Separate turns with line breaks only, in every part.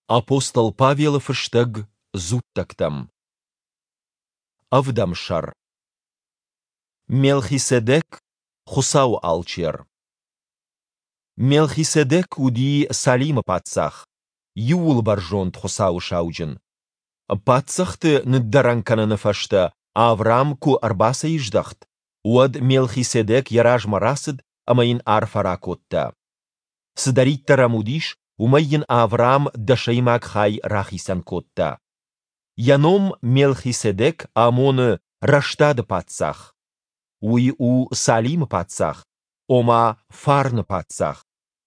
Апостол Павел фштаг зуттактам. Авдамшар. Мелхиседек хусау алчер. Мелхиседек уди Салима пацах. Юл баржонт хусау шауджин. Пацахты ниддаранкана нафашта Авраам ку арбаса иждахт. Уад Мелхиседек яраж марасид амаин арфаракотта. Сдарит тарамудиш умайин Авраам дашаймак хай рахисан котта. Яном Мелхиседек амоны раштады пацах. Уи у Салим пацах, ома фарн пацах.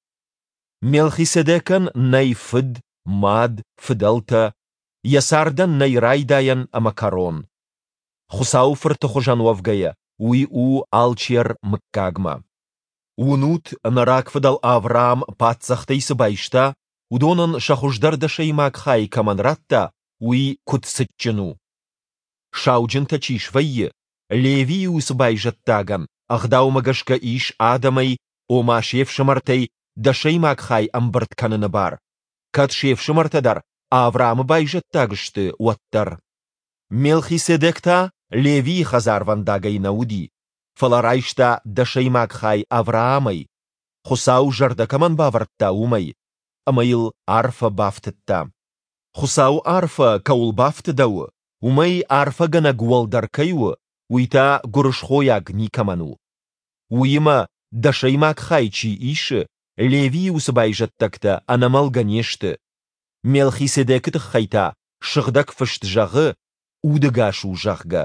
Мелхиседекан найфд, мад, фдалта, ясардан найрайдаян амакарон. Хусауфр тохожан вавгая, уи у алчер мккагма. Унут наракфдал Авраам пацах тейсабайшта, удонан шахуждар дашаймак хай каманратта, уи кутсытчину. Шауджин тачишвайе, Леви усбайжаттаган, ахдау-магашка иш Адамай, ома шефшамартай, дашаймак хай амбарткананабар. Кат шефшамартадар, Авраам байжаттагышты уаттар. Мелхиседекта Леви хазарвандагай науди. Фаларайшта дашаймак хай Авраамай. Хусау жардакаман бавартта умай. Амаил арфа бафтетта. Хусау арфа каул бафтедау. Умай арфа гана гуалдаркайу. Уйта гуршхояг никаману. Уима дашаймак хайчи иши, Леви усбайжаттакта анамал ганешты. Мелхиседект хайта, шыгдак фышт жағы, удыгашу жағга.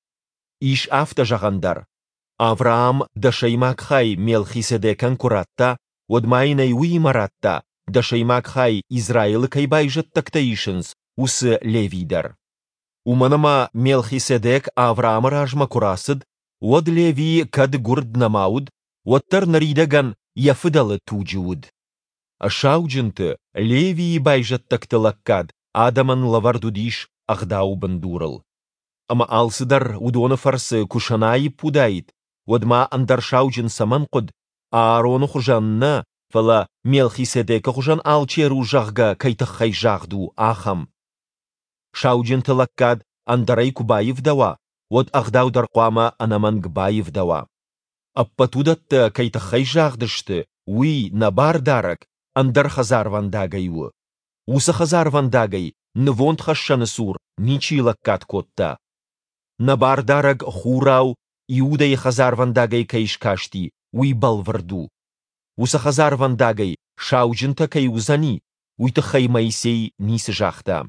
Иш афта жағандар. Авраам дашаймак хай Мелхиседекан куратта, одмайнай уимаратта, дашаймак хай Израилы кайбайжаттакта ишынс, усы Левидар. Уманама Мелхиседек Авраам ражма курасыд, од Леви кад гурд намауд, оттар наридаган яфыдалы туджиуд. Ашауджинты Леви байжаттакты лаккад, Адаман лавардудиш ахдау бандурал. Ама алсыдар удоны фарсы кушанайы пудайт, одма андар шауджин саманқуд, Аарону хужанна, фала Мелхиседека хужан алчеру жағга кайтахай жағду ахам. Шауджин талаккад андарай кубаев дава, от ахдау дарқуама анаман гбаев дава. Аппатудатта кайтахай жағдышты, уи набар дарак андар хазар вандагайу. Уса хазар вандагай, нвонт хашшаны сур, ничи лаккад котта. Набар дарак хурау, иудай хазар вандагай кайшкашти, уи балварду. Уса хазар вандагай, шауджинта кайузани, уйта хай Моисей нисы жахта.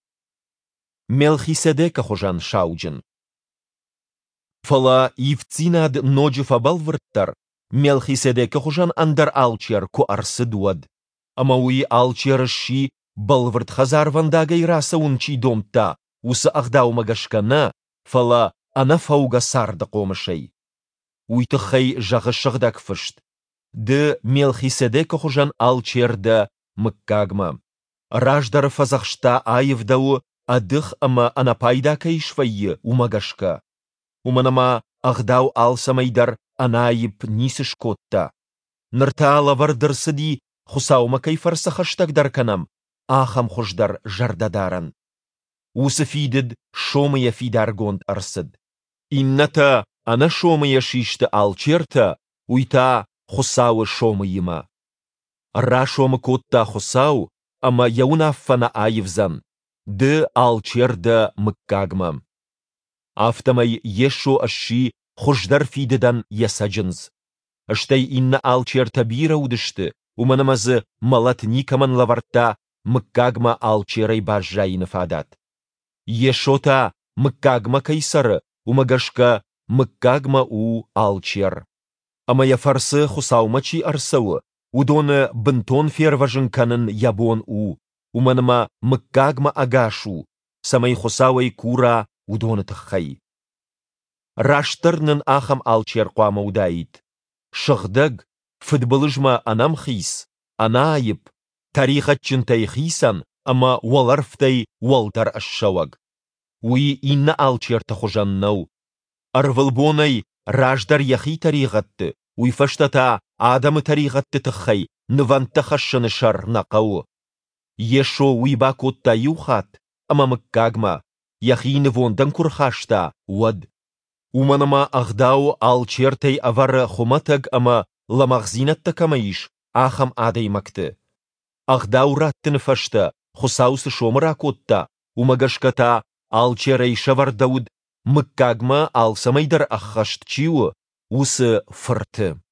Мелхиседека хожан шауджин. Фала ивцинад ноджифа балварттар, Мелхиседека хожан андар алчер ку арсыдуад. Амауи алчер ши балварт хазар вандагай раса унчи домта, уса ахдау магашкана, фала ана фауга сарда комышай. Уйты хай жағы шығдак фышт. Ды Мелхиседека хожан алчер да мыккагма. Раждар фазахшта айывдау, адых ама анапайда кайшвайы умагашка. Уманама ахдау алсамайдар анайып нисышкотта. Нырта лавардар сыди хусаума кайфарса хаштагдар канам, ахам хождар жардадаран. Усы фидид шомыя фидар гонд арсыд. Инната ана шомыя шишты алчерта, уйта хусауы шомыйыма. Ра шомы котта хусау, ама яунаффана айывзан. Ды алчерда мыккагма. Автомай ешо аши хождар фидедан ясаджынз. Аштай инна алчер табира удышты, уманамазы малатникаман лаварта мыккагма алчерай бажжайны фадат. Ешота мыккагма кайсары, умагашка мыккагма у алчер. Амая фарсы хусаумачи арсауы, удоны бынтон ферважынканын ябон у. Уманама мыккагма агашу, самай хусауай кура удоны таххай. Раштырнын ахам алчер қуама удайт. Шығдаг, фытбылыжма анам хис, анайып, тарихатчынтай хисан, ама уаларфтай уалтар ашшауаг. Уи инна алчер тахужаннау. Арвылбонай раждар яхи тарихатты, уи фаштата адамы тарихатты таххай, ныванта хашшаны шар нақау. يشو ويبا كوتا يوخات أما مكاغما يخين فوندن كرخاشتا ود ومنما أغداو آلچيرتي أفر خمتغ أما لمغزينت كميش آخم آدي مكت أغداو راتن فشتا خساوس شومرا كوتا ومغشكتا آلچيري شور داود مكاغما آل سميدر أخشت چيو وس فرت